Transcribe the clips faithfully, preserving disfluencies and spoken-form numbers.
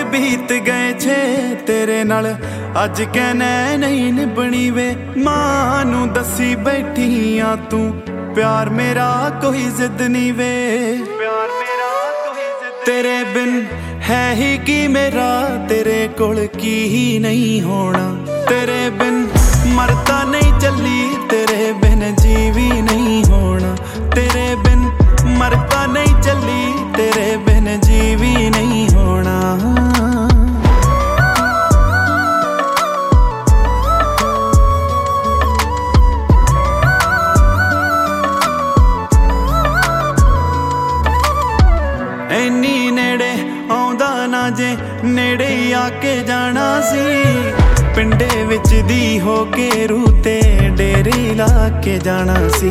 बीत गए छे तेरे नाल अज कहना नहीं निभनी वे। मां नू दसी बैठी आ तू प्यार मेरा कोई जिद नहीं वे। प्यार मेरा कोई जिद तेरे बिन है ही की मेरा तेरे कोल की ही नहीं होना। तेरे बिन मरता नहीं चली तेरे बिन जीवी नहीं होना। तेरे बिन मरता नहीं चली तेरे बिन जीवी नहीं होना। इन्नी नेड़े आउंदा ना जे नेड़े आके जाना सी। पिंडे विच दी हो के रूते डेरे ला के जाना सी।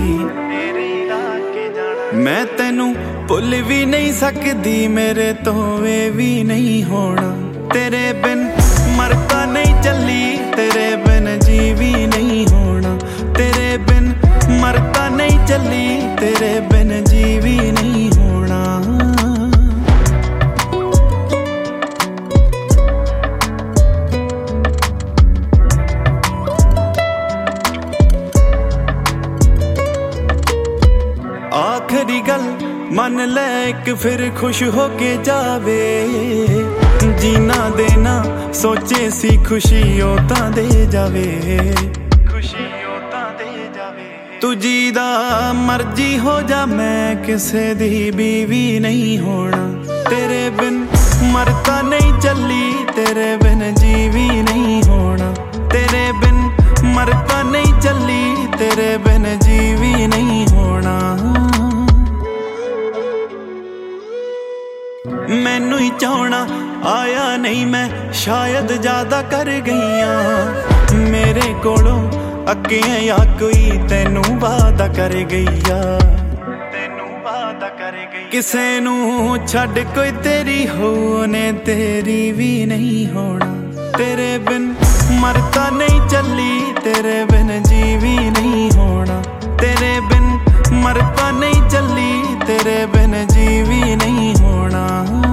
मैं तेनू भुल भी नहीं सकदी मेरे तो वे भी नहीं होना। तेरे बिन मरता नहीं चली तेरे बिन जीवी नहीं होना। तेरे बिन मरता नहीं चली तेरे बिन जीवी नहीं होना। आखिरी गल मन ले एक फिर खुश होके जावे। जीना देना सोचे सी खुशी ओता दे जावे। खुशी ओता दे जावे। तू जीदा मर्जी हो जा मैं किसे दी बीवी नहीं होना। तेरे बिन मरता नहीं चली तेरे बिन जीवी नहीं होना। तेरे बिन मरता नहीं चली तेरे बिन जीवी नहीं होना। मैनू ही चाहना आया नहीं मैं शायद ज्यादा कर गईया। मेरे कोलों अगे या कोई तेनू वादा कर गईया। तेनू वादा कर गई किसे नू छड़ कोई तेरी होने तेरी भी नहीं होना। तेरे बिन मरता नहीं चली तेरे बिन जीवी नहीं होना। तेरे बिन मरता नहीं चली तेरे बिन जीवी नहीं होना।